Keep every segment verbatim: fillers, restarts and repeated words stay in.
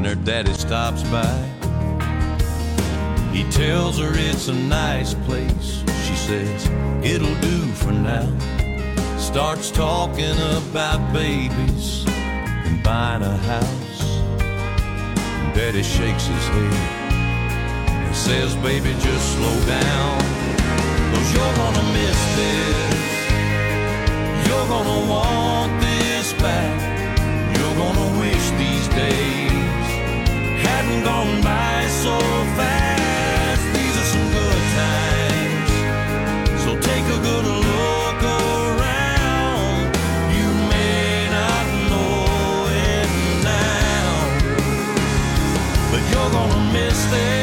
her daddy stops by. He tells her it's a nice place. She says, it'll do for now. Starts talking about babies and buying a house. Daddy shakes his head and says, baby, just slow down, 'cause you're gonna miss this. You're gonna want this back. You're gonna wish these days hadn't gone by so fast. These are some good times, so take a good look around. You may not know it now, but you're gonna miss this.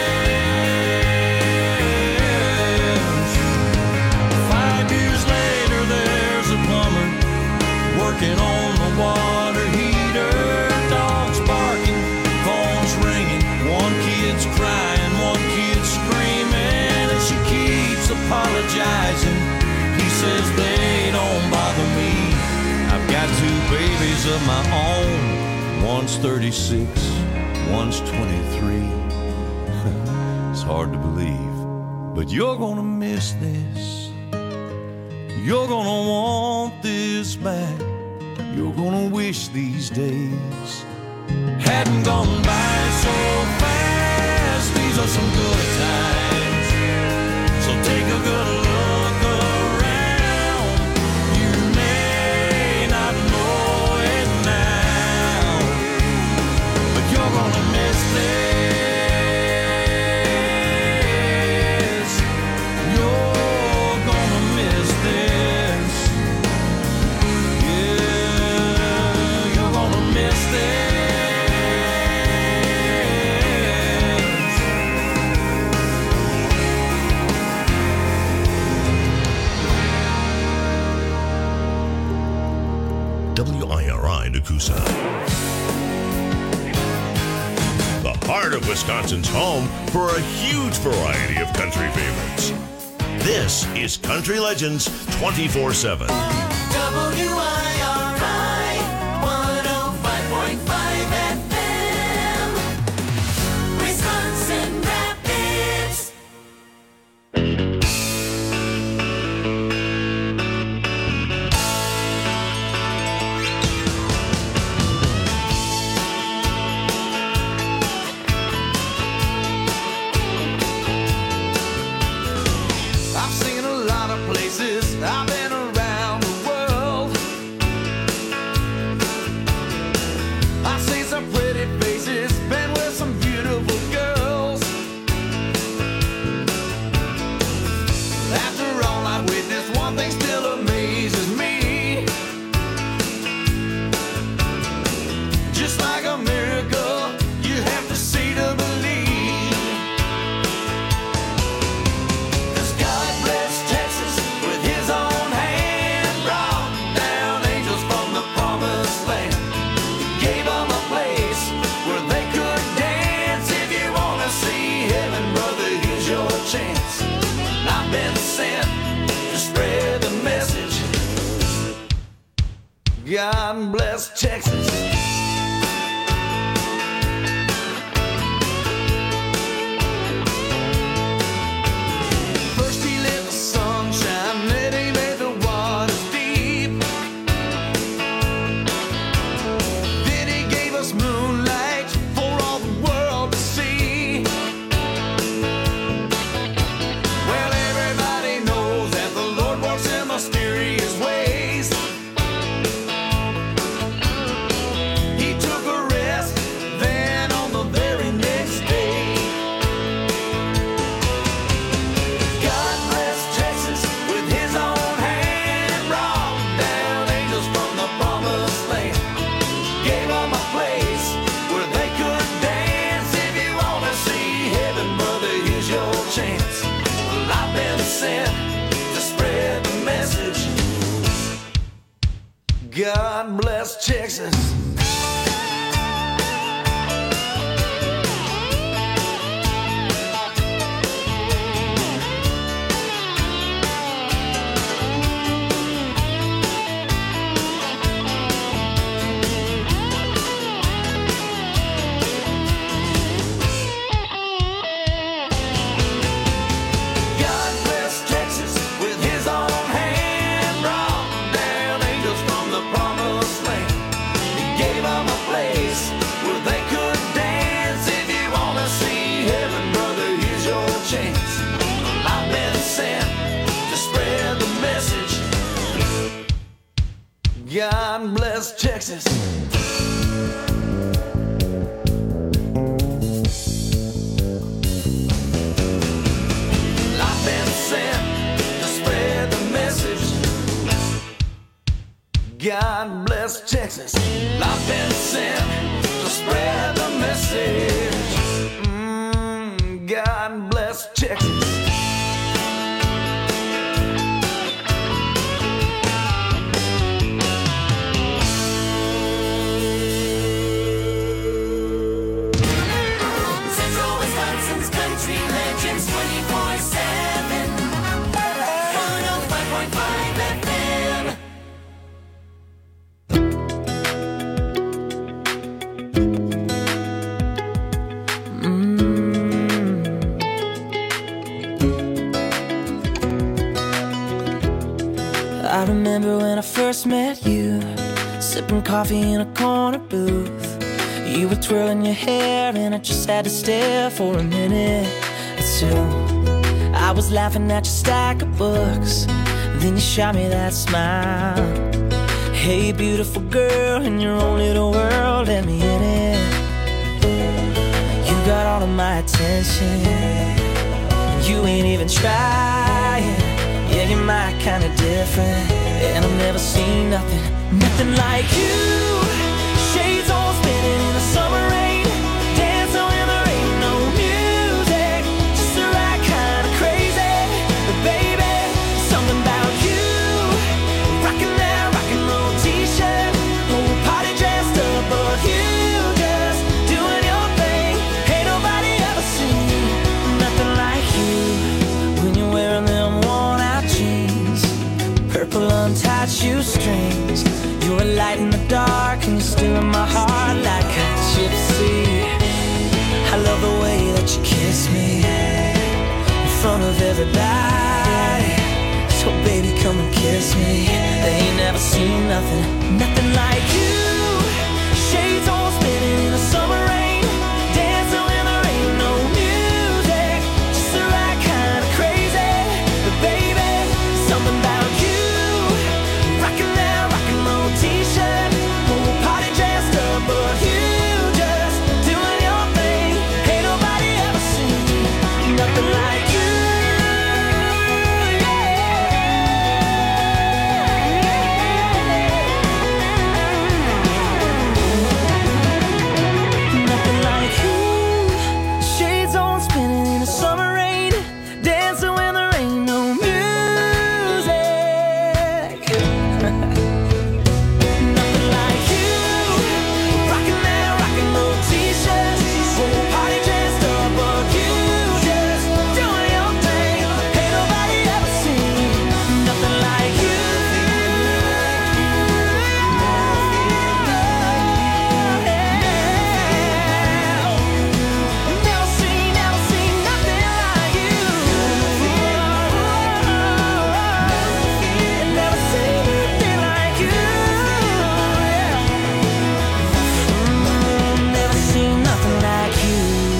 Five years later, there's a plumber working on the water heater. Dogs barking, phones ringing, one kid's crying, one kid's screaming, and she keeps apologizing. He says, they don't bother me. I've got two babies of my own. One's thirty-six, one's twenty-three. It's hard to believe, but you're gonna miss this. You're gonna want this back. You're gonna wish these days hadn't gone by so fast. These are some good times, so take a good look around. You may not know it now, but you're gonna miss this. You're gonna miss this. Yeah, you're gonna miss this. W I R I Nakusa. The heart of Wisconsin's home for a huge variety of country favorites. This is Country Legends twenty-four seven. W I R I one oh five point five F M, Wisconsin Rapids. I've seen a lot of places, I've been around the world. first met you, sipping coffee in a corner booth. You were twirling your hair and I just had to stare for a minute or two. I was laughing at your stack of books, then you shot me that smile. Hey beautiful girl, in your own little world, let me in it. You got all of my attention, you ain't even trying. Yeah, you're my kind of different, and I've never seen nothing, nothing like you. Shades all spinning in the summer rain, dancing when there ain't no music, just the right kind of crazy. But baby, something about you, rocking that rock and roll t-shirt, whole party dressed up, but you just doing your thing. Ain't nobody ever seen nothing like you. When you're wearing them worn out jeans, purple untied shoestrings, you're a light in the dark and you're still in my heart like a gypsy. I love the way that you kiss me in front of everybody. So baby, come and kiss me. They ain't never seen nothing, nothing like you. Shades all spinning in the summer rain, dancing when there ain't no music, just the right kind of crazy. But baby, something about you, rocking that rock and roll t-shirt, whole party dressed up, but you just doing your thing. Ain't nobody ever seen nothing like you. Nothing like you. Shades on spinning in the summer rain, dancing when there ain't no music. Nothing like you, rocking that rock and roll t-shirt, whole party dressed up, but you just doing your thing. Ain't nobody ever seen nothing like you. Never seen, never seen nothing like you. Never seen nothing like you. Never seen nothing like you.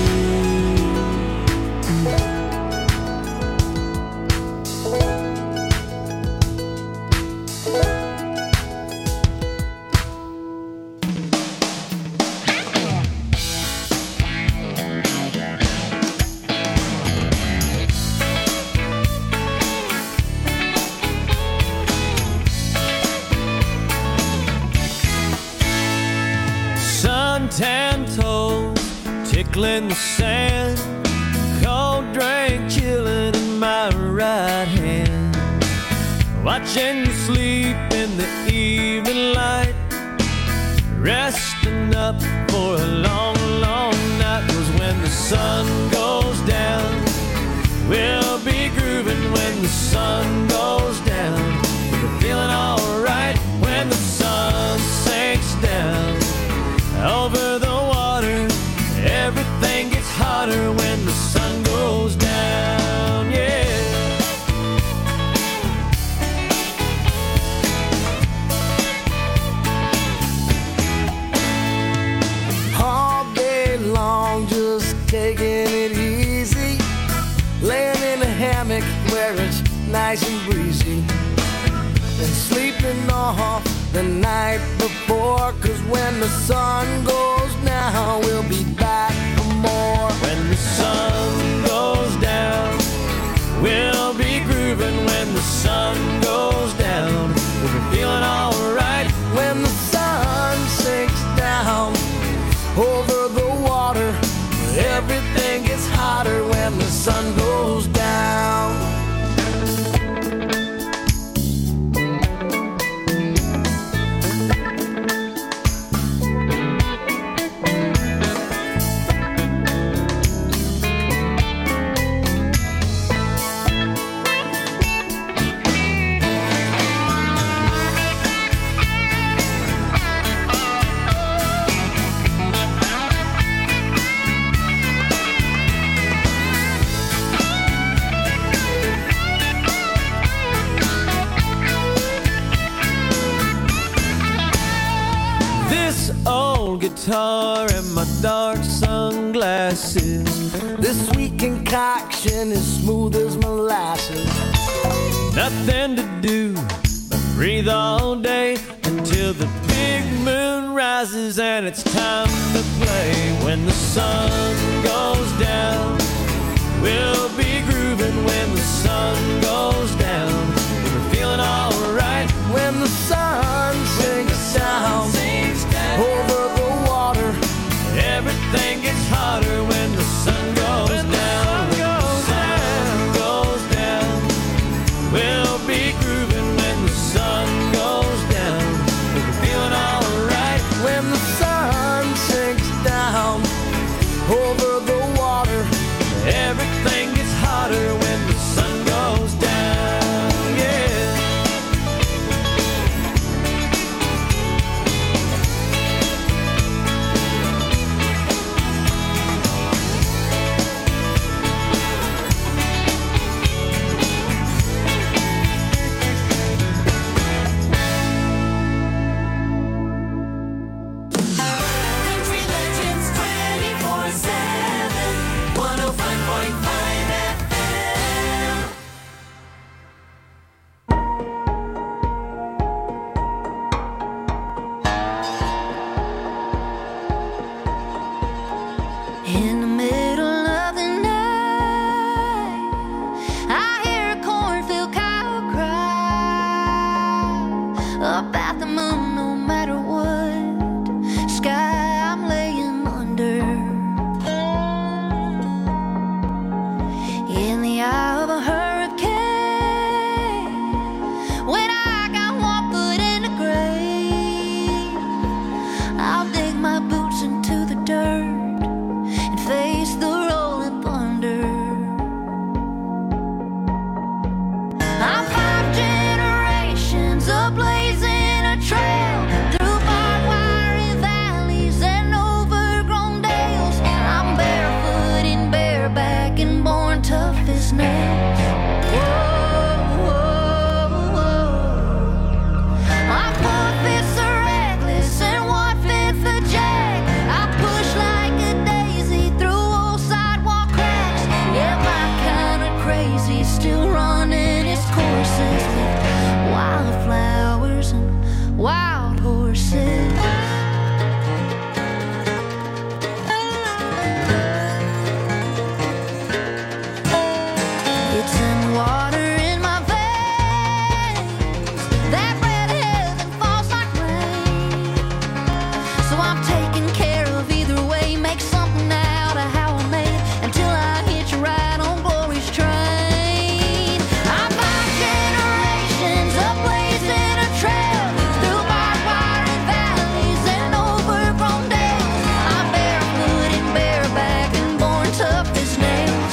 Suntan toes tickling the sand, cold drink chilling in my right hand, watching you sleep in the evening light, resting up for a long, long night. 'Cause when the sun goes down, we'll be grooving. When the sun goes down, we're feeling alright. When the sun sinks down over the water, everything gets hotter when the sun goes down, yeah. All day long, just taking it easy, laying in a hammock where it's nice and breezy, and sleeping off the night before. 'Cause when the sun goes down, we'll be back for more. When the sun goes down, we'll be grooving. When the sun goes down, we'll be feeling alright. When the sun sinks down over the water, everything gets hotter when the sun goes down. guitar and my dark sunglasses. This sweet concoction is smooth as molasses. Nothing to do but breathe all day until the big moon rises and it's time to play. When the sun goes down, we'll be grooving. When the sun goes down, we're feeling alright. When the sun sinks down, down over the water, everything gets hotter when the sun goes when down. The sun goes when down. The sun goes down, we'll be grooving. When the sun goes down, we're feeling alright. When the sun sinks down over the water, everything gets hotter when the sun goes down. Yeah. Country Legends twenty-four seven, one oh five point five F M. In the middle of the night, I hear a cornfield cow cry about the moon. No matter what sky I'm laying under, in the eye of a hurricane, when I got one foot in the grave, I'll dig my boots into the dirt and face the rolling thunder. I'm five generations of blazing a trail through barbed wire and valleys and overgrown dales. I'm barefoot and bareback and born tough as nails. Whoa, whoa, whoa. I'm four-fifths a reckless and one-fifth a jack. I push like a daisy through old sidewalk cracks. Yeah, my kind of crazy, still running its courses with wildflowers and wild horses. It's in water in my veins, that red heaven falls like rain. So I'm taking care of either way, make something out of how I made until I hit you right on glory's train. I'm five generations of blazing a trail through barbed wire and valleys and overgrown dales. I'm barefoot and bareback and born tough as nails.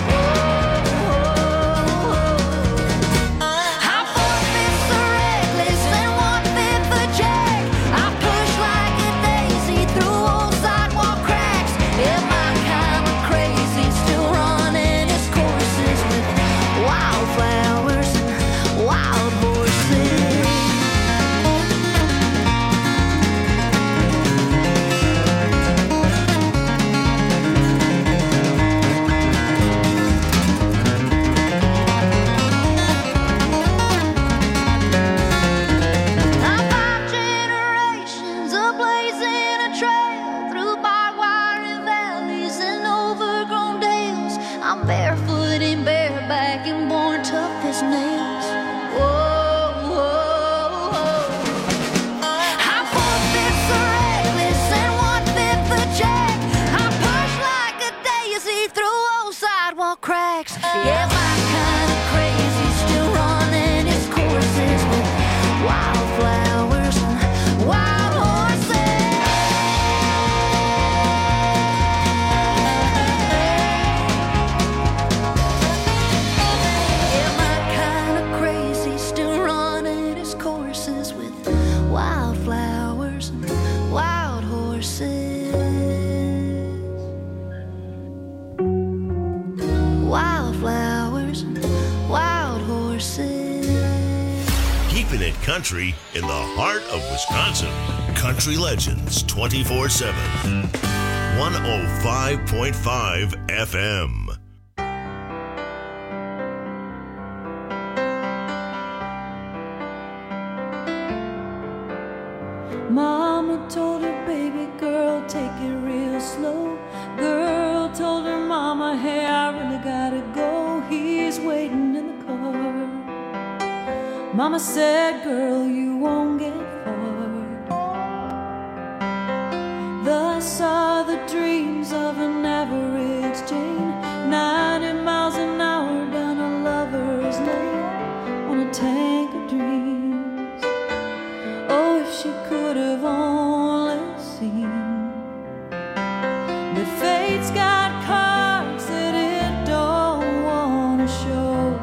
I'm four-fifths a reckless and one-fifth a jack. I push like a daisy through old sidewalk cracks. Yeah, my kind of crazy, still running its courses with wildflowers and wild horses. I'm five generations of blazing a trail through barbed wire and valleys and overgrown dales. I'm barefoot and bareback and born tough as nails. Whoa, whoa, whoa. I'm four-fifths a reckless and one-fifth a jack. I push like a daisy through old sidewalk cracks. Yeah, my kind of crazy, still running its courses with wildflowers and wild horses. Yeah, my kind of crazy, still running its courses with wildflowers and wild horses. Wildflowers and wild horses. Keeping it country in the heart of Wisconsin. Country Legends twenty-four seven. one oh five point five F M. Mama told her baby girl, take it real slow. Girl told her mama, hey, I really gotta go. He's waiting in the car. Mama said, girl, you won't get far. Thus are the dreams of an average Jane, ninety miles an hour down a lover's lane on a tank of dreams. Oh, if she could have only seen that fate's got cards that it don't wanna show,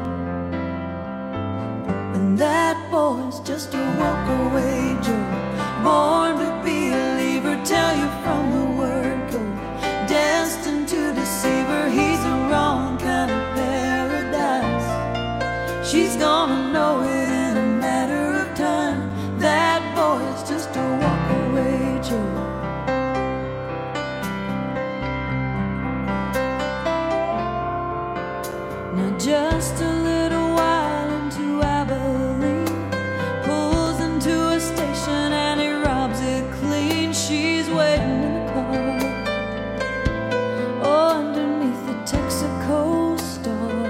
and that boy's just a walk-away Joe, born to be a believer, tell you from the word go, destined to deceive her. He's the wrong kind of paradise. She's gonna know it in a matter of time. That boy's just a walk-away Joe. Now just a little while into Abilene, pulls into a station and he robs it clean. She's waiting in the car, oh, underneath the Texaco star.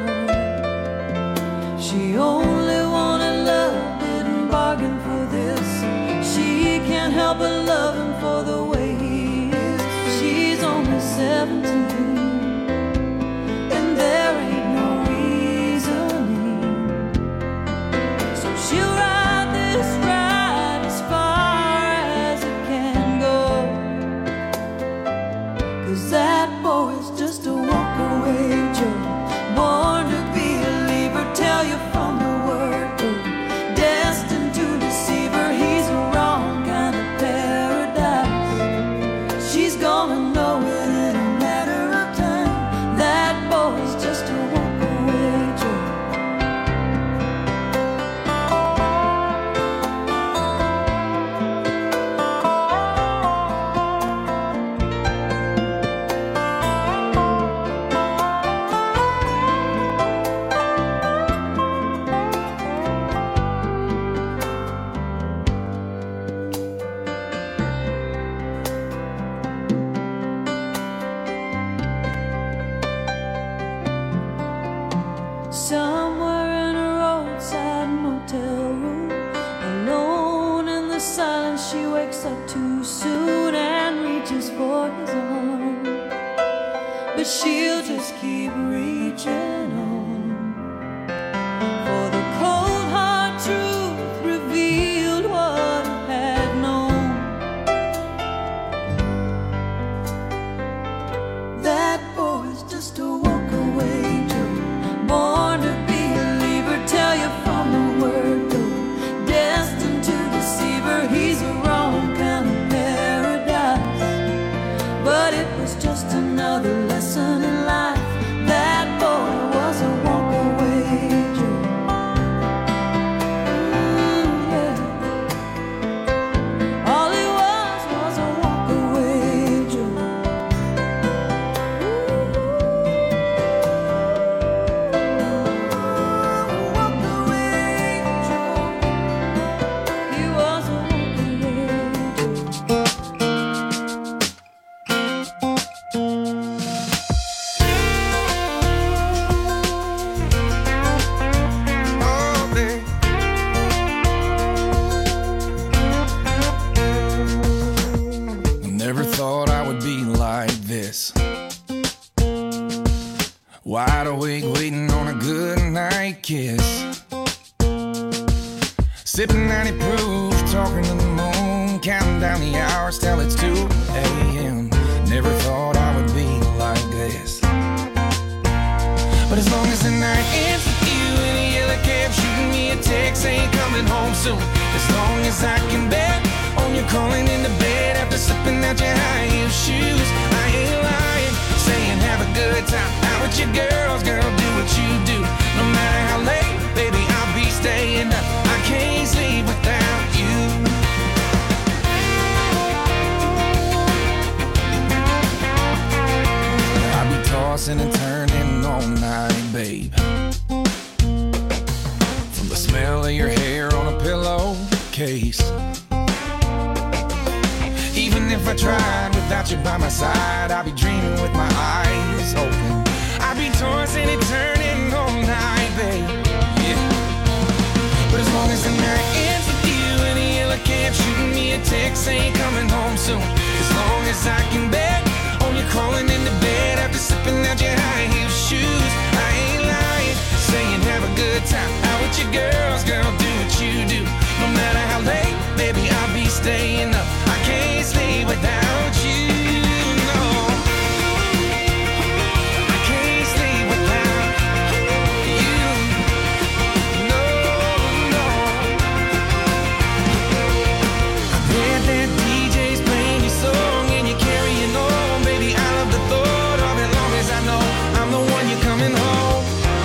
She only wanted love, didn't bargain for this. She can't help but love him for the way he is. She's only seventeen, and there ain't no reasoning. So she'll ride this ride as far as it can go, 'cause that boy's just a walk-away Joe, born to be a believer, tell you from the word go, destined to deceive her. He's a wrong kind of paradise. She's gonna know it in a matter of time. That boy's just a walk-away Joe. Somewhere in a roadside motel room, alone in the silence, she wakes up too soon and reaches for his arm, but she'll just keep reaching on, for the cold hard truth revealed what it had known. That boy's just a walk-away Joe, born to be a believer, tell you from the word go, destined to deceive her. He's a wrong kind of paradise, but it was just another lesson in life. That boy was a walk-away Joe. Mm, yeah. All he was was a walk-away Joe. He was a walk-away Joe. Never thought I would be like this. Wide awake, waiting on a good night kiss. Sipping ninety proof, talking to the moon, counting down the hours till it's two a.m. Never thought I would be like this. But as long as the night ends with you in a yellow cab, shooting me a text saying coming home soon. As long as I can bet on you calling into bed after slipping out your high heel shoes. I ain't lying, saying have a good time out with your girls, girl, do what you do. No matter how late, baby, I'll be staying up. I can't sleep without you. tossing and turning all night, babe. From the smell of your hair on a pillowcase. Even if I tried without you by my side, I'd be dreaming with my eyes open. I'd be tossing and turning all night, babe. Yeah. But as long as the night ends with you and the yellow cab shooting me a text saying coming home soon. As long as I can bet on you crawling into bed after slipping out your high heel shoes. I ain't lying, saying have a good time out with your girls, girl, do what you do. No matter how late, baby, I'll be staying up. I can't sleep without you, no. I can't sleep without you, no, no. I bet that D J's playing your song and you're carrying on, baby. I love the thought of it, long as I know I'm the one you're coming home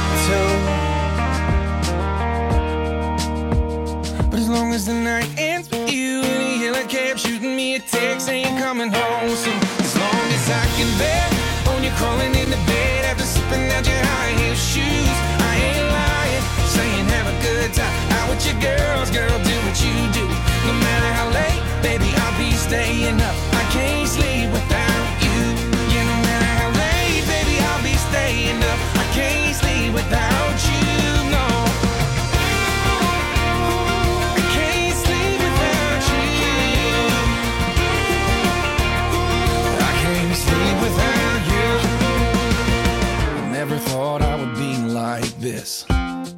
to. But as long as the night ends with you and the yellow cab shooting me a text saying coming home soon. As long as I can bet on you crawling into bed after slipping out your high heel shoes. I ain't lying, saying have a good time out with your girls, girl, do what you do. No matter how late, baby, I'll be staying up. I can't sleep without you. Yeah, no matter how late, baby, I'll be staying up. I can't sleep without you, no. I can't sleep without you. I can't sleep without you. I never thought I would be like this.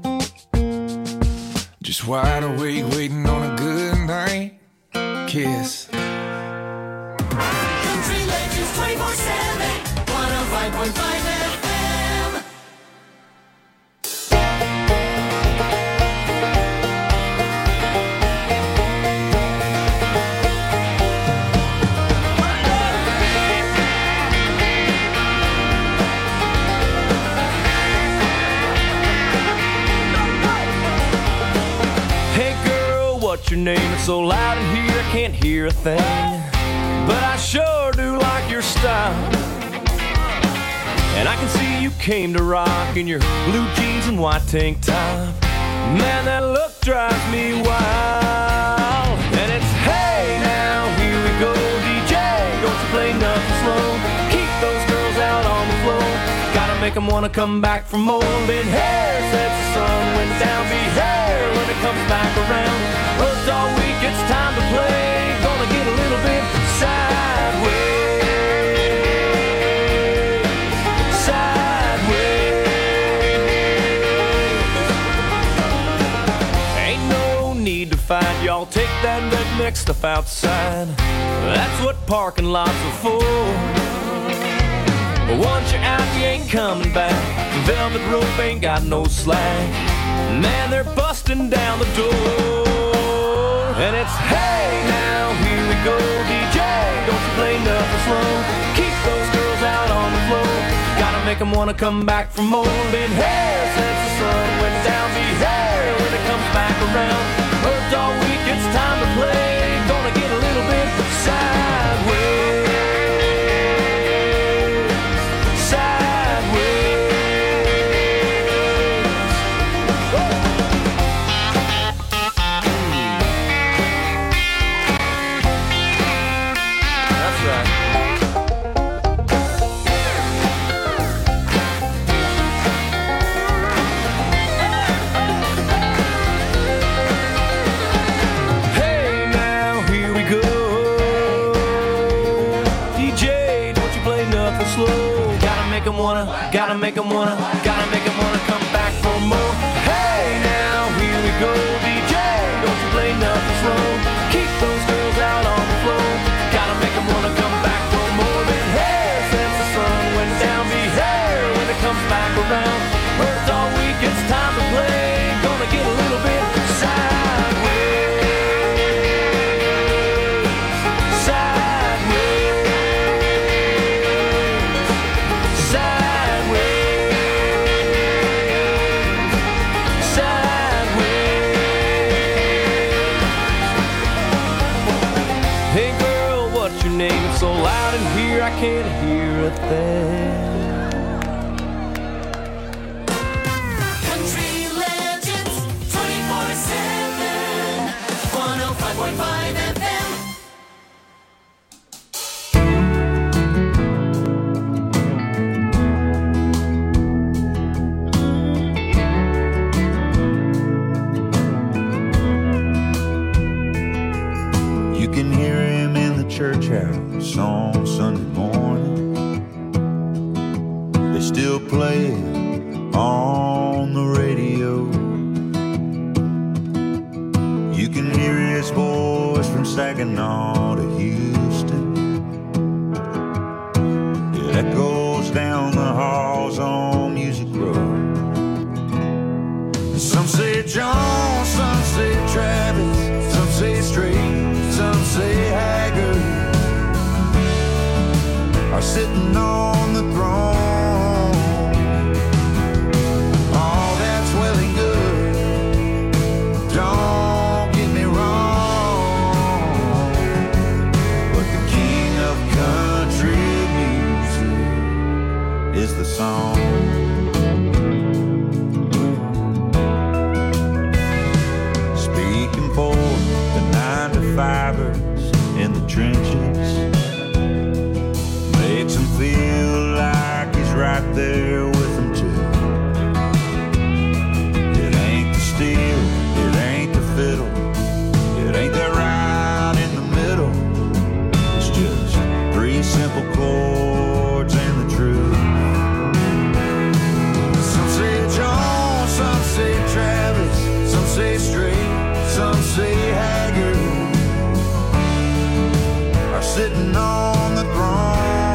Just wide awake, waiting on a good night kiss. Country Legends twenty-four seven, one oh five point five F M. Hey girl, what's your name? It's so loud in here I can't hear a thing. But I sure do like your style. And I can see you came to rock in your blue jeans and white tank top. Man, that look drives me wild. And it's hey now, here we go, D J. Don't you play nothing slow. Keep those girls out on the floor. Gotta make them wanna come back for more. Been here since the sun went down. Be here when it comes back around. Worked all week, it's time to play. Gonna get a little bit sideways, sideways. Ain't no need to fight, y'all take that redneck stuff outside. That's what parking lots are for. But once you're out, you ain't coming back. Velvet rope ain't got no slack. Man, they're busting down the door. And it's hey now, here we go, D J. Don't you play nothing slow. Keep those girls out on the floor. Gotta make them wanna come back for more. Been here since the sun went down. Be here when it comes back around. Worked all week, it's time to play. Gonna get a little bit sideways. Wanna, gotta make them wanna, gotta make them wanna come back for more. Hey now, here we go, D J. Don't you play nothing slow. Keep those girls out on the floor. Gotta make them wanna come back for more. Been here since the sun went down. Be here when it comes back around. Worked all week, it's time to play. Gonna get a little bit sideways, sideways. So loud in here I can't hear a thing. still play it on the radio. You can hear his voice from Saginaw to Houston. It echoes down the halls on Music Road. Some say John, some say Travis, some say Strait, some say Haggard are sitting on the throne. All that's well and good, don't get me wrong, but the king of country music is the song. Speaking for the nine to fivers in the trenches, makes him feel like he's right there with them too. It ain't the steel, it ain't the fiddle, it ain't that right in the middle. It's just three simple chords and the truth. Some say John, some say Travis, some say Strait, some say Haggard are sitting on the throne.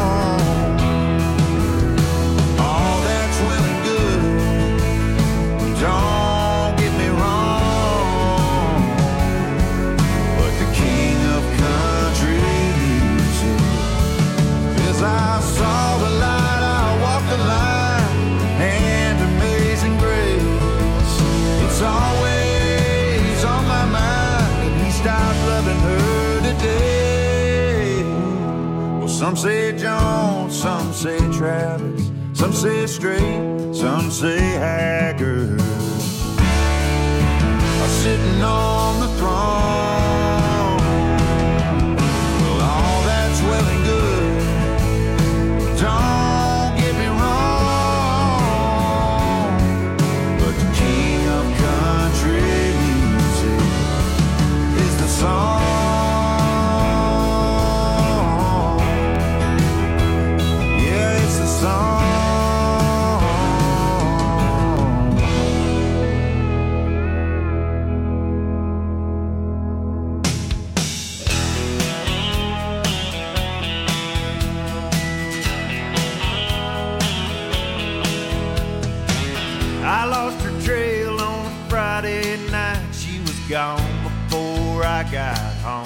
Don't get me wrong, but the king of country music is. I saw the light, I walked the line, and Amazing Grace, it's always on my mind, and he stopped loving her today. Well, some say John, some say Travis, some say Strait, some say Haggard are sitting on the throne. Well, all that's well and good, don't get me wrong, but the king of country music is the song. Yeah, it's the song. I lost her trail on a Friday night. She was gone before I got home.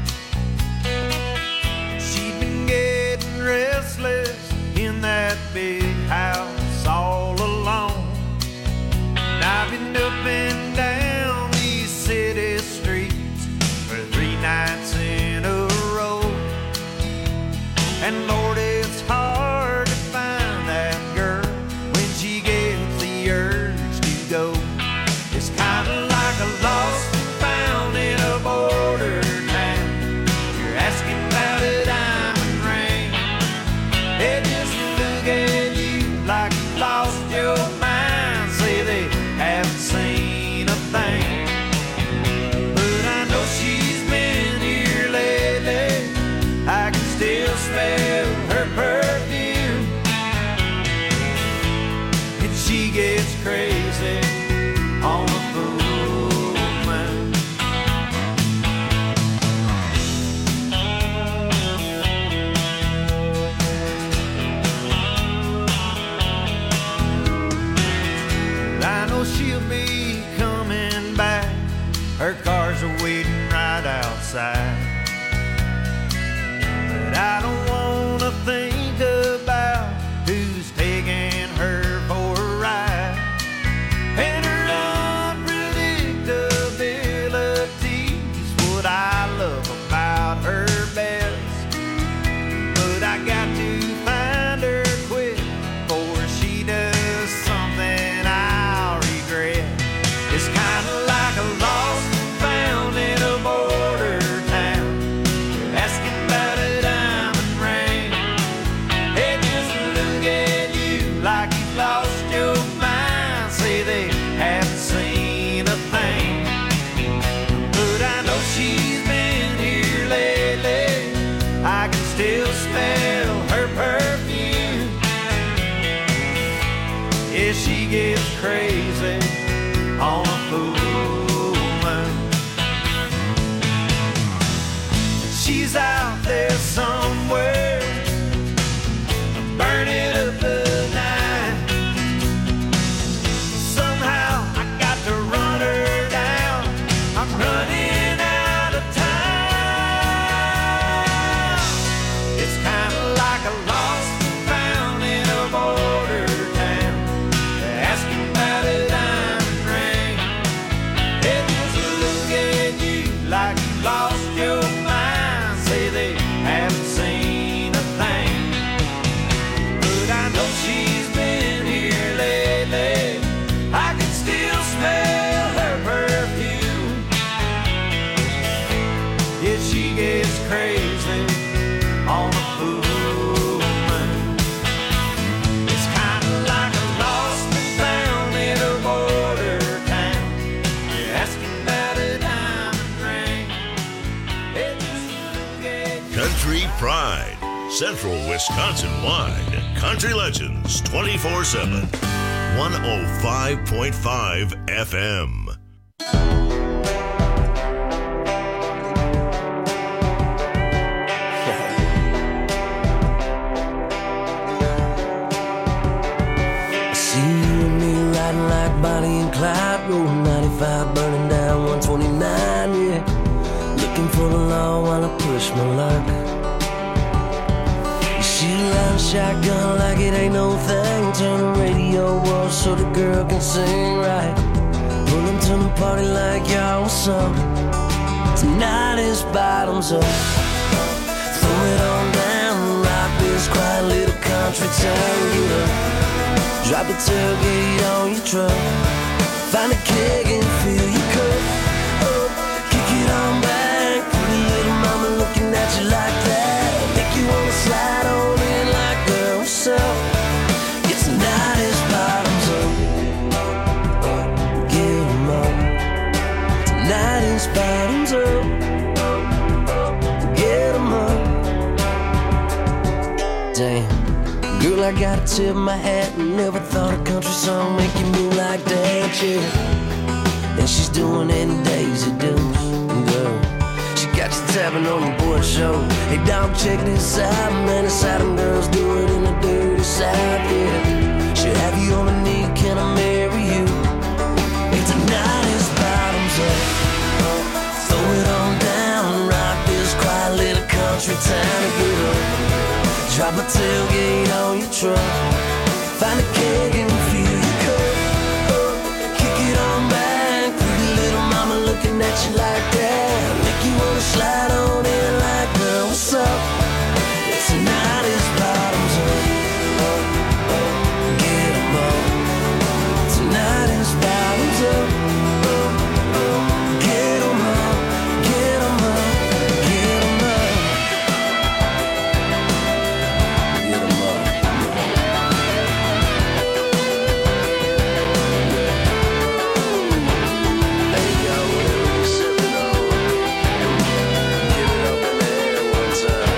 She'd been getting restless in that big house all alone. And I've been up and down these city streets for three nights in a row. And Lord, it's hard to find that girl when she gets the urge to go. It's kind of like a lost and found in a border town. You're asking about a diamond ring. They just look at you like you lost your mind. Say they haven't seen a thing. But I know she's been here lately. I can still smell her perfume. And she gets crazy on the full moon. I know she'll be coming back. Her cars are waiting right outside. But I don't wanna think about who's taking her for a ride. And her unpredictability's what I love about her best. But I got to find her quick before she does something I'll regret. Yeah, she gets crazy on a full moon. She's out there somewhere, burning up the night. Somehow I got to run her down. I'm running out of time. It's kind of like a lost and found in a border town. Asking about a diamond ring. They just look at you like you lost your mind. Say they haven't seen a thing. But I know she's been here lately. I can still smell her perfume. Yeah, she gets crazy on a full moon. It's kind of like a lost and found in a border town. You're asking about a diamond ring. They just look at you. Country Pride, Central Wisconsin wide. Country Legends twenty-four seven. one oh five point five F M. I see you and me riding like Bonnie and Clyde, rolling ninety-five, burning down one twenty-nine, yeah. Looking for the law while I push my luck. You see the line shotgun like it ain't no thing. Turn the radio off so the girl can sing right. Pull them to the party like y'all was up. Tonight is bottoms up. Throw it on down, rock this quiet little country town. Get up, drop the tailgate on your truck. Find a keg and fill your cup up. Kick it on back, pretty little mama looking at you like that. Make you wanna slide on in like girl, what's up? It's tonight is bottoms up. Get 'em up. Tonight is bottoms up. Get 'em up. Damn, girl, I gotta tip my hat. Never thought a country song make you move like that, yeah. And she's doing any Daisy Dukes, girl. She got you tapping on your board show. Hey, dog, check this out, man. It's how them girls do it in the dirty South, yeah. She'll have you on a knee, can I marry you? Hey, tonight is bottoms up. Throw it on down, rock this quiet little country town and get up. Drop a tailgate on your truck. Find a keg and fill your cup up. Kick it on back, pretty little mama looking at you like that. Make you wanna slide on in like, girl, what's up? Tonight is bottoms up. Get 'em up. Tonight is bottoms up. Get 'em up. Get 'em up. Get 'em up. Get 'em up. Hey, yo, whatever you sipping on, give it up in the air one time.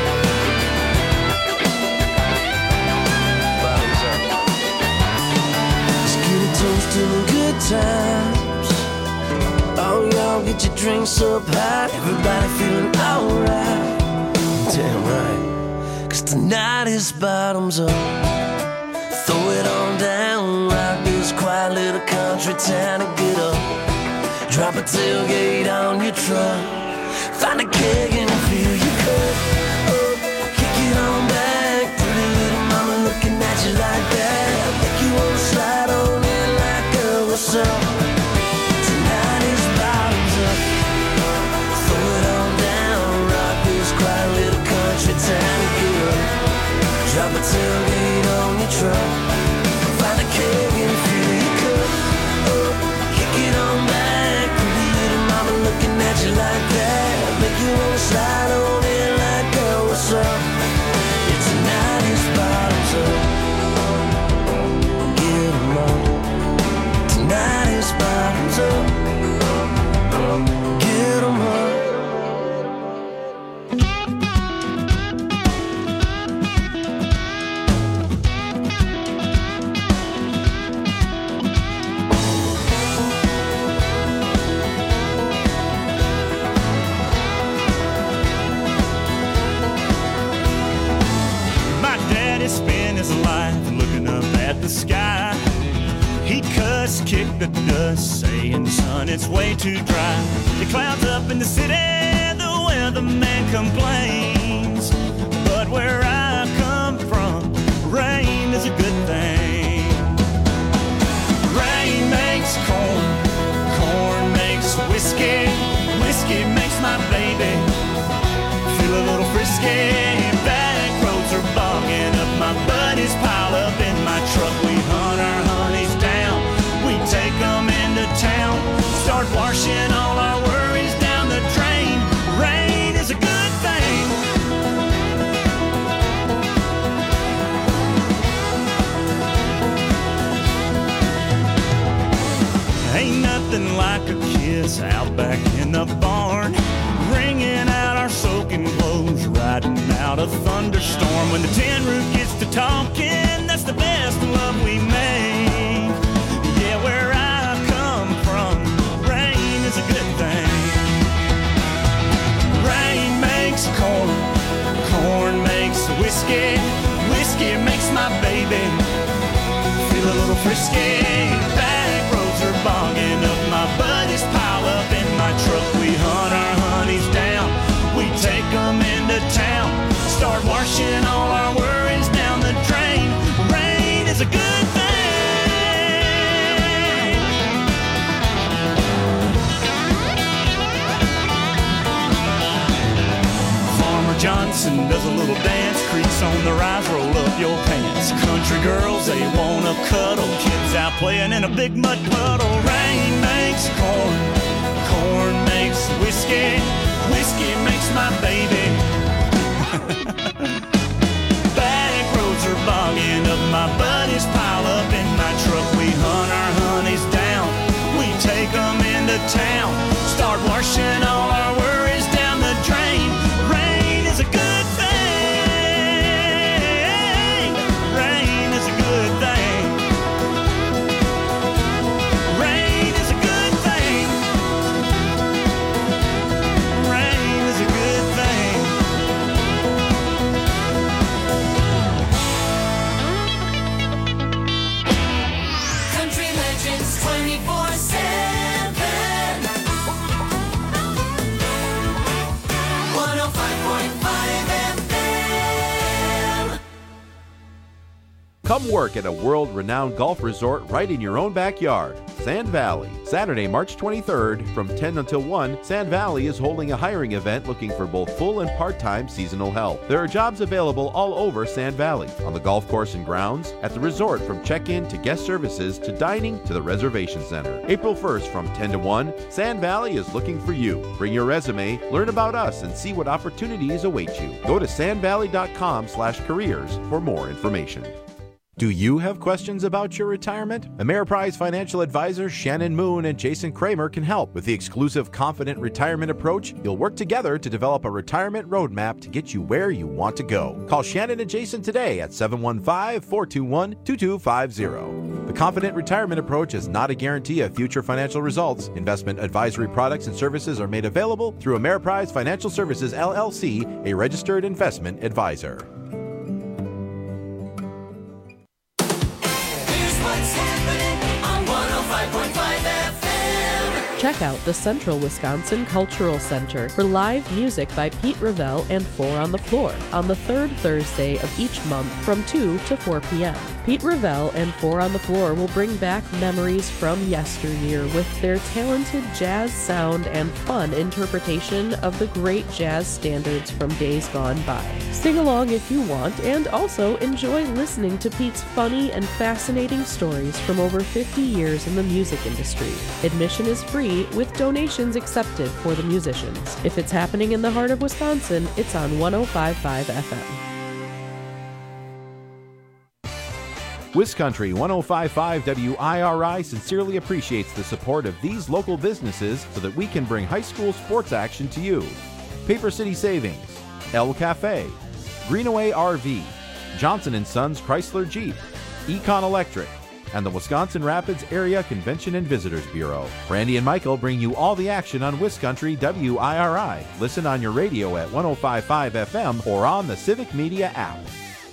Bottoms up. Let's get a toast to the good times. Oh, y'all get your drinks up high. Everybody feeling alright. Damn right. Cause tonight is bottoms up. Throw it on down, rock this quiet little country town and get up. Drop a tailgate on your truck. Find a keg and fill your cup up. Kick it on back, pretty little mama looking at you like that. Make you wanna slide on in like, girl, what's up? Tonight is bottoms up. Throw it on down, rock this quiet little country town and get up. Drop a tailgate on your truck. Find a keg and fill your cup up. Kick it on back, pretty little mama looking at you like that. Make you wanna slide life looking up at the sky. He cuss, kick the dust, saying, son, it's way too dry. The clouds up in the city, the weatherman complains. But where I come from, rain is a good thing. Rain makes corn, corn makes whiskey, whiskey makes my baby feel a little frisky. Back roads are bogging up, my buddies pile up in my truck. We hunt our honeys down, we take them into town, start washing all our worries down the drain. Rain is a good thing. Ain't nothing like a kiss out back in the barn, wringing out our soaking clothes, riding out a thunderstorm. When the tin roof gets to talking, that's the best love we make. Yeah, where I come from, rain is a good thing. Rain makes corn, corn makes whiskey, whiskey makes my baby feel a little frisky. Back roads are bogging up, my buddies pile up in my truck. We hunt our honeys down, we take them into town, start washing all our worries down the drain. Rain is a good thing. Farmer Johnson does a little dance, creaks on the rise, roll up your pants. Country girls, they wanna cuddle, kids out playing in a big mud puddle. Rain makes corn, corn makes whiskey, whiskey makes my baby. Back roads are bogging up, my buddies pile up in my truck. We hunt our honeys down, we take them into town, start washing all our worries down the drain. Rain is a good thing. Rain is a good thing. Rain is a good thing. Rain is a good thing. Country Legends twenty-four seven. one oh five point five F M. Come work at a world-renowned golf resort right in your own backyard. Sand Valley. Saturday, March twenty-third, from ten until one, Sand Valley is holding a hiring event looking for both full and part-time seasonal help. There are jobs available all over Sand Valley, on the golf course and grounds, at the resort from check-in to guest services to dining to the reservation center. April first from ten to one, Sand Valley is looking for you. Bring your resume, learn about us, and see what opportunities await you. Go to sandvalley.com slash careers for more information. Do you have questions about your retirement? Ameriprise financial advisors Shannon Moon and Jason Kramer can help. With the exclusive Confident Retirement Approach, you'll work together to develop a retirement roadmap to get you where you want to go. Call Shannon and Jason today at seven one five, four two one, two two five zero. The Confident Retirement Approach is not a guarantee of future financial results. Investment advisory products and services are made available through Ameriprise Financial Services, L L C, a registered investment advisor. What's happening on one oh five point five F M? Check out the Central Wisconsin Cultural Center for live music by Pete Revell and Four on the Floor on the third Thursday of each month from two to four p.m. Pete Revell and Four on the Floor will bring back memories from yesteryear with their talented jazz sound and fun interpretation of the great jazz standards from days gone by. Sing along if you want, and also enjoy listening to Pete's funny and fascinating stories from over fifty years in the music industry. Admission is free with donations accepted for the musicians. If it's happening in the heart of Wisconsin, it's on one oh five point five F M. WisCountry one oh five point five W I R I sincerely appreciates the support of these local businesses so that we can bring high school sports action to you. Paper City Savings, El Cafe, Greenaway R V, Johnson and Sons Chrysler Jeep, Econ Electric, and the Wisconsin Rapids Area Convention and Visitors Bureau. Randy and Michael bring you all the action on WisCountry W I R I. Listen on your radio at one oh five point five F M or on the Civic Media app.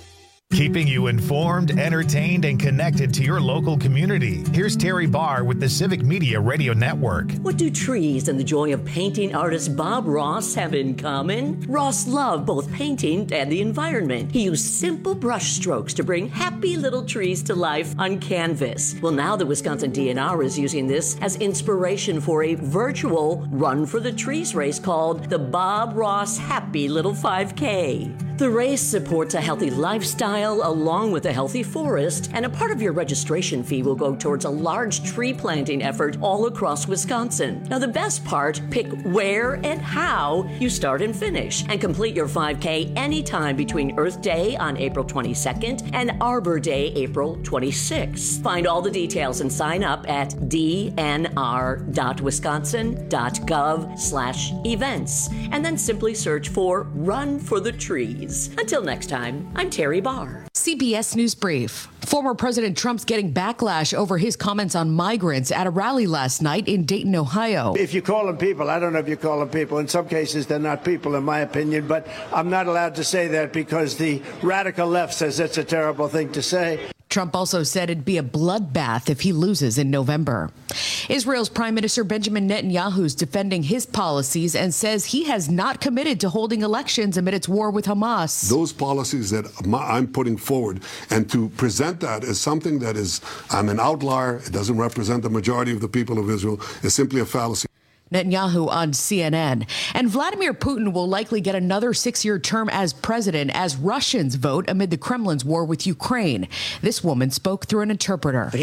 Keeping you informed, entertained, and connected to your local community. Here's Terry Barr with the Civic Media Radio Network. What do trees and the joy of painting artist Bob Ross have in common? Ross loved both painting and the environment. He used simple brush strokes to bring happy little trees to life on canvas. Well, now the Wisconsin D N R is using this as inspiration for a virtual Run for the Trees race called the Bob Ross Happy Little five K. The race supports a healthy lifestyle along with a healthy forest, and a part of your registration fee will go towards a large tree planting effort all across Wisconsin. Now, the best part, pick where and how you start and finish, and complete your five K anytime between Earth Day on April twenty-second and Arbor Day, April twenty-sixth. Find all the details and sign up at d n r dot wisconsin dot gov slash events, and then simply search for Run for the Trees. Until next time, I'm Terry Barr. C B S News Brief. Former President Trump's getting backlash over his comments on migrants at a rally last night in Dayton, Ohio. If you call them people, I don't know if you call them people. In some cases, they're not people, in my opinion, but I'm not allowed to say that because the radical left says it's a terrible thing to say. Trump also said it'd be a bloodbath if he loses in November. Israel's Prime Minister Benjamin Netanyahu is defending his policies and says he has not committed to holding elections amid its war with Hamas. Those policies that I'm putting forward, and to present that as something that is, I'm an outlier, it doesn't represent the majority of the people of Israel, is simply a fallacy. Netanyahu on C N N. And Vladimir Putin will likely get another six-year term as president as Russians vote amid the Kremlin's war with Ukraine. This woman spoke through an interpreter.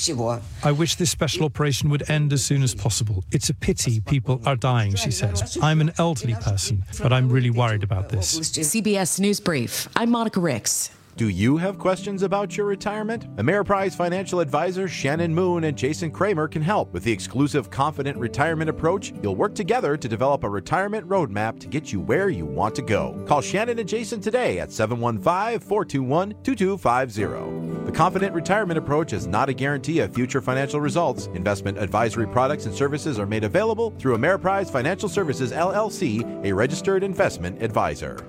I wish this special operation would end as soon as possible. It's a pity people are dying, she says. I'm an elderly person, but I'm really worried about this. C B S News Brief. I'm Monica Ricks. Do you have questions about your retirement? Ameriprise financial advisors Shannon Moon and Jason Kramer can help. With the exclusive Confident Retirement Approach, you'll work together to develop a retirement roadmap to get you where you want to go. Call Shannon and Jason today at seven one five, four two one, two two five zero. The Confident Retirement Approach is not a guarantee of future financial results. Investment advisory products and services are made available through Ameriprise Financial Services, L L C, a registered investment advisor.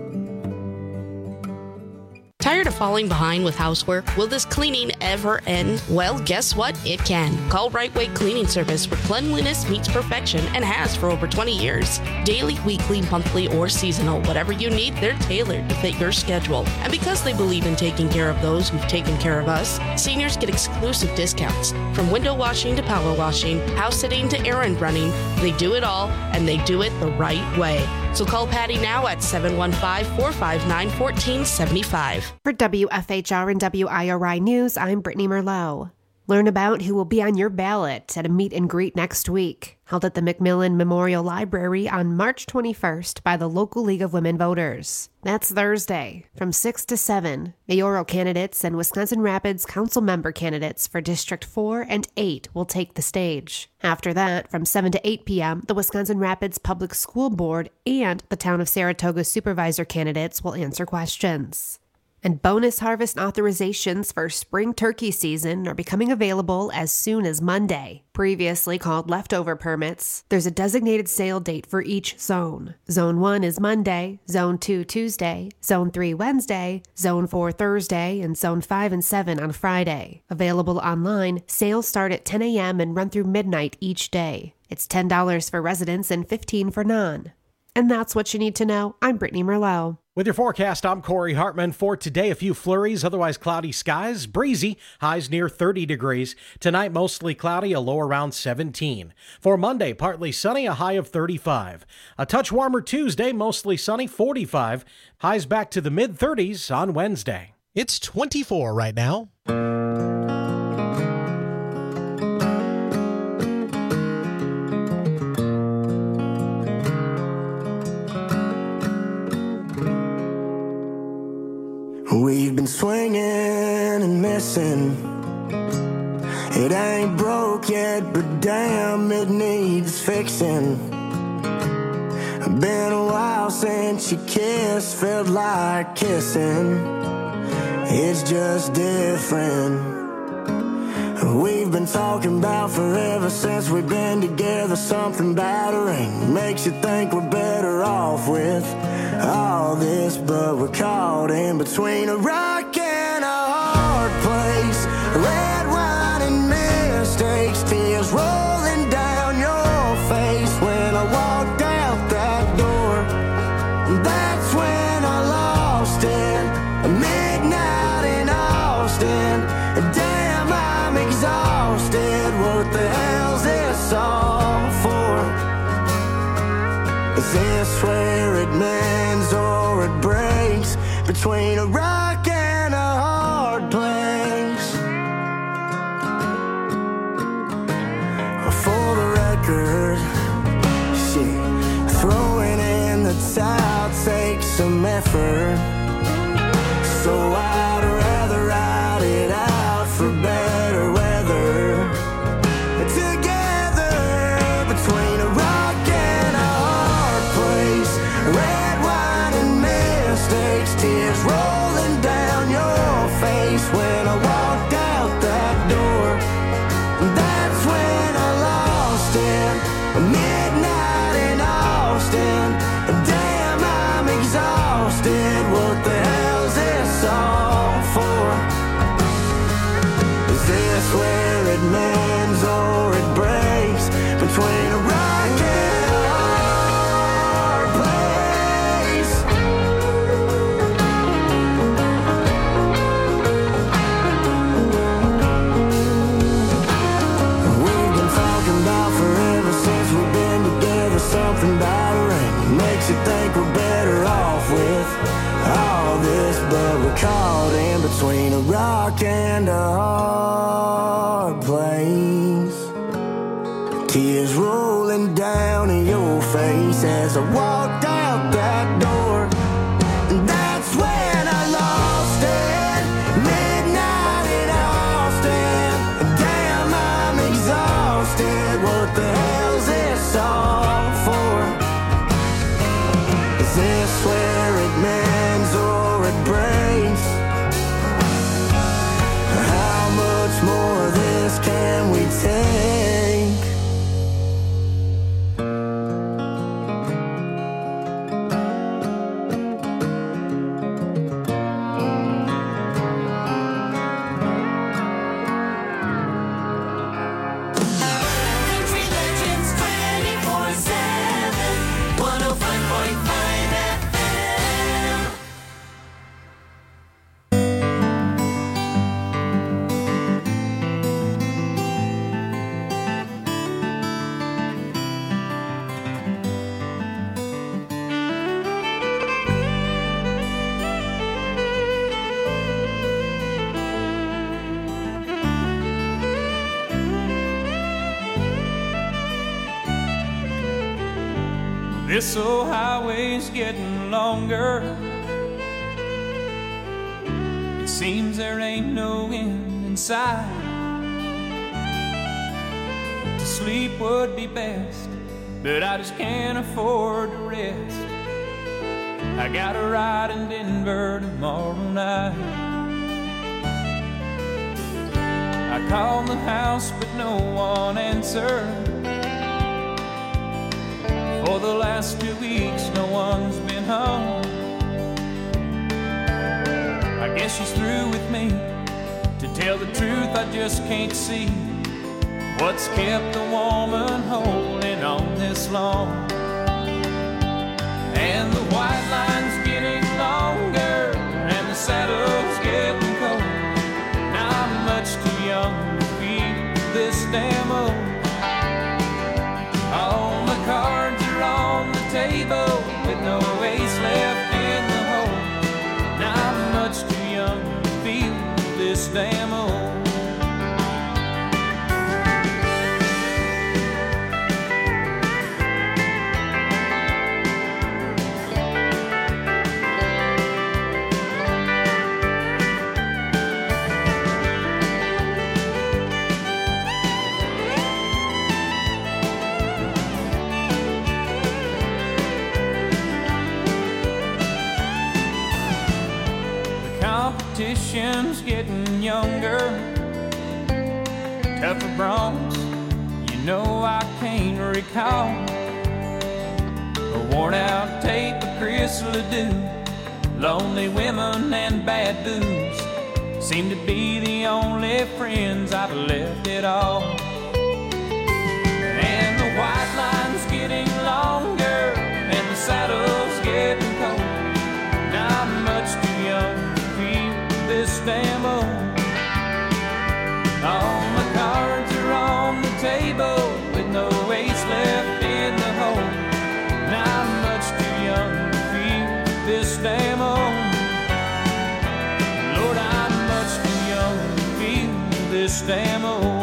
Tired of falling behind with housework? Will this cleaning ever end? Well, guess what? It can. Call Right Way Cleaning Service, where cleanliness meets perfection and has for over twenty years. Daily, weekly, monthly, or seasonal, whatever you need, they're tailored to fit your schedule. And because they believe in taking care of those who've taken care of us, seniors get exclusive discounts. From window washing to power washing, house sitting to errand running, they do it all, and they do it the right way. So call Patty now at seven one five, four five nine, one four seven five. For W F H R and W I R I News, I'm Brittany Merlot. Learn about who will be on your ballot at a meet and greet next week, held at the Macmillan Memorial Library on March twenty-first by the local League of Women Voters. That's Thursday, from six to seven. Mayoral candidates and Wisconsin Rapids council member candidates for District four and eight will take the stage. After that, from seven to eight p.m., the Wisconsin Rapids Public School Board and the Town of Saratoga supervisor candidates will answer questions. And bonus harvest authorizations for spring turkey season are becoming available as soon as Monday. Previously called leftover permits, there's a designated sale date for each zone. Zone one is Monday, Zone two Tuesday, Zone three Wednesday, Zone four Thursday, and Zone five and seven on Friday. Available online, sales start at ten a.m. and run through midnight each day. It's ten dollars for residents and fifteen dollars for non. And that's what you need to know. I'm Brittany Merlot. With your forecast, I'm Corey Hartman. For today, a few flurries, otherwise cloudy skies, breezy, highs near thirty degrees. Tonight, mostly cloudy, a low around seventeen. For Monday, partly sunny, a high of thirty-five. A touch warmer Tuesday, mostly sunny, forty-five. Highs back to the mid-thirties on Wednesday. It's twenty-four right now. We've been swinging and missing. It ain't broke yet, but damn, it needs fixing. Been a while since you kissed, felt like kissing. It's just different. We've been talking about forever since we've been together. Something battering makes you think we're better off with all this, but we're caught in between a rock between a rock and a hard place. For the record, shit, throwing in the towel takes some effort. So I'd rather ride it out for better weather. Together between a rock and a hard place. Red wine and mistakes, tears rolling down your face. When I walked out that door, that's when I lost it. Midnight in Austin, damn, I'm exhausted. What the hell's this all for? Is this where it mends or it breaks? Between a rock and a hard place. We've been talking about forever since we've been together. Something about a ring makes you think we're better off with all this, but we're caught in between a rock and a hard place. Tears rolling down in your face as I walked out that door. And that's when I lost it. Midnight in Austin. Damn, I'm exhausted. What the hell's this all for? Is this where it mends or it breaks? How much more of this can we take? Country Legends twenty-four seven, one oh five point five F M. This old highway's getting longer. It seems there ain't no end in sight. To sleep would be best, but I just can't afford to rest. I got a ride in Denver tomorrow night. I called the house, but no one answered. For the last two weeks, no one's been home. I guess she's through with me. To tell the truth, I just can't see what's kept the woman holding on this long. And the white line's getting longer, and the saddle's getting cold. Now I'm much too young to feel this damn old. All my cards are on the table with no ace left in the hole. Now I'm much too young to feel this damn old. Competition's getting younger, tougher broncs, you know I can't recall. A worn out tape of Chris Ledoux, lonely women and bad booze seem to be the only friends I've left at all. And the white line's getting longer, and the saddle's getting cold. Now I'm much too young to feel this damn old. All my cards are on the table with no ace left in the hole. Now I'm much too young to feel this damn old. Estamo.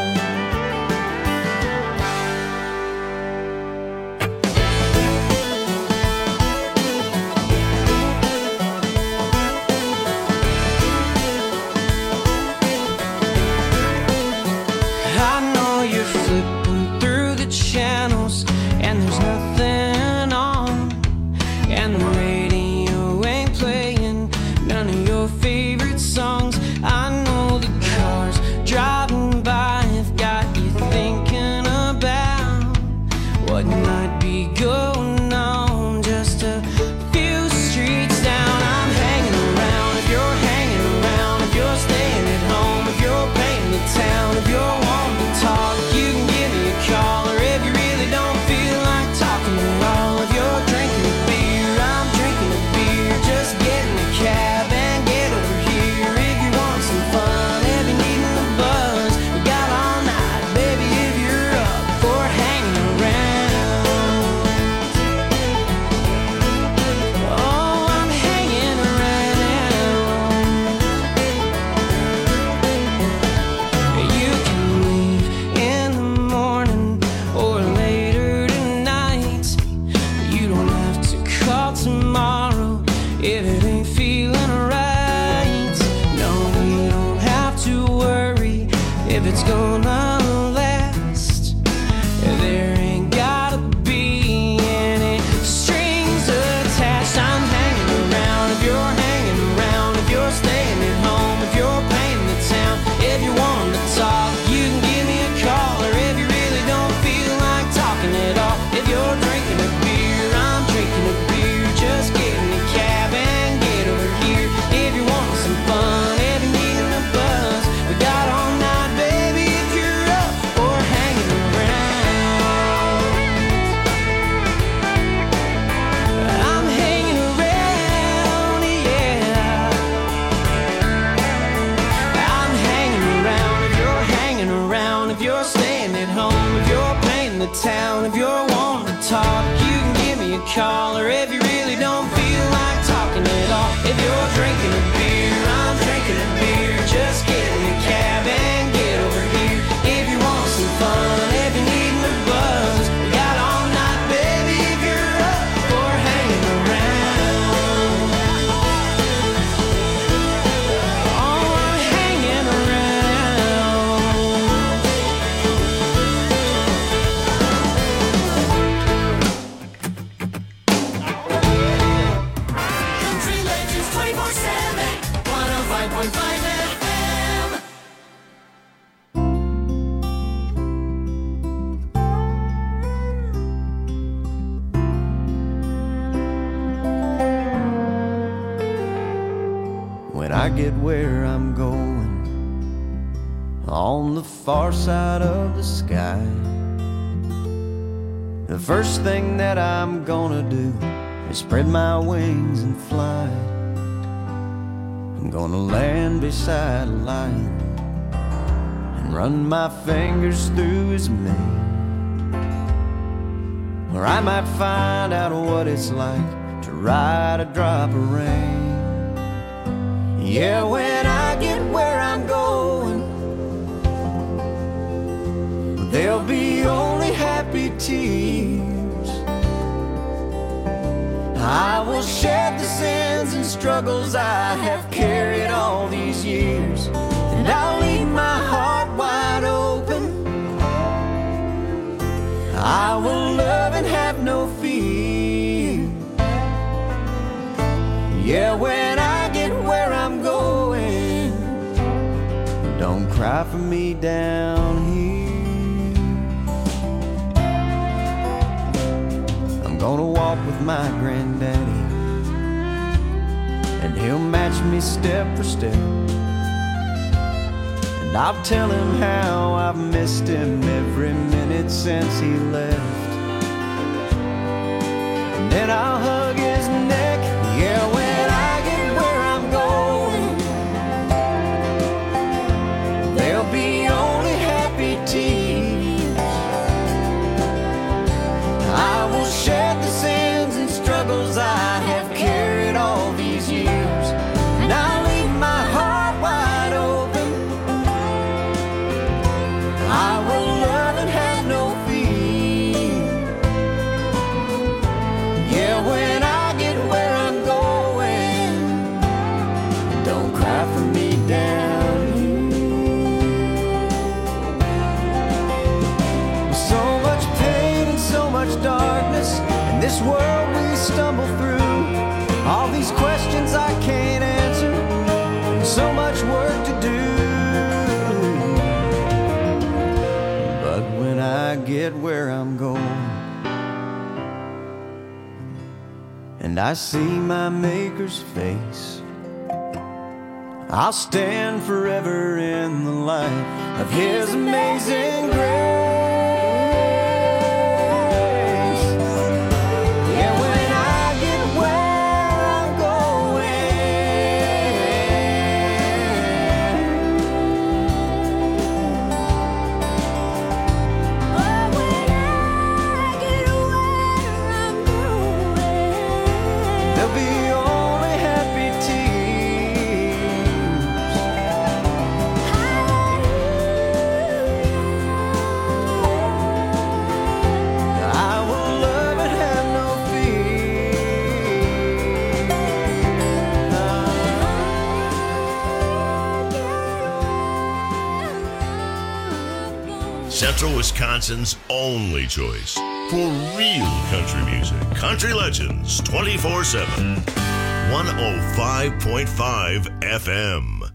I know you're flipping through the channels and there's nothing on, and the radio ain't playing none of your favorite songs. I know the cars driving by have got you thinking about what might be going on just a few streets down. I'm hanging around if you're hanging around, if you're staying at home, if you're painting the town, if you're wanting to talk, you can give me a call. Or if you really don't feel like talking at all, if you're drinking a beer, I'm drinking a beer. Just get in a cab and get over here. If you want some fun, if you're needing a buzz, we got all night, baby, if you're up for hanging around. Oh, I'm hanging around. You can leave in the morning or later tonight. You don't have to call tomorrow if it ain't feeling right. No, you don't have to worry if it's gonna last. There ain't gotta be any strings attached. I'm hanging around if you're hanging around, if you're staying at home, if you're painting the town, if you want to talk, you can give me a call. Or if you really don't feel like talking at all, if you're drinking a beer, I'm drinking a beer. Just get in the cab and get over here. If you want some fun, if you're needing a buzz, we got all night, baby, if you're up for hanging around. I'm hanging around, yeah. I'm hanging around if you're hanging around, if you're staying at home, if you're painting the town, if you're wanting to talk, you can give me a call. Or if you really don't feel like talking at all, if you're drinking a beer, I'm drinking a beer. Just get in the cab and get over here. If you want some fun, if you're needing a buzz, we got all night, baby, if you're up for hanging around. Oh, I'm hanging around. Country Legends twenty-four seven, one oh five point five F M. When I get where I'm going, on the far side of the sky, the first thing that I'm gonna do is spread my wings and fly. I'm gonna land beside a lion and run my fingers through his mane. Or I might find out what it's like to ride a drop of rain. Yeah, when I get where I'm going, there'll be only happy tears. I will shed the sins and struggles I have carried all these years, and I'll leave my heart wide open. I will love and have no fear. Yeah, when I get where I'm going, don't cry for me down here. I'm gonna walk with my granddaddy, and he'll match me step for step. And I'll tell him how I've missed him every minute since he left. And then I'll hug his neck. Yeah, when I get where I'm going, there'll be only happy tears. I will shed the sins and struggles I have carried all these years, and I'll leave my heart wide open. this world we stumble through, all these questions I can't answer, and so much work to do. But when I get where I'm going, and I see my Maker's face, I'll stand forever in the light of His amazing grace. Yeah, when I get where I'm going, there'll be only happy tears. I will love and have no fear. Central Wisconsin's only choice for real country music. Country Legends twenty-four seven. one oh five point five F M.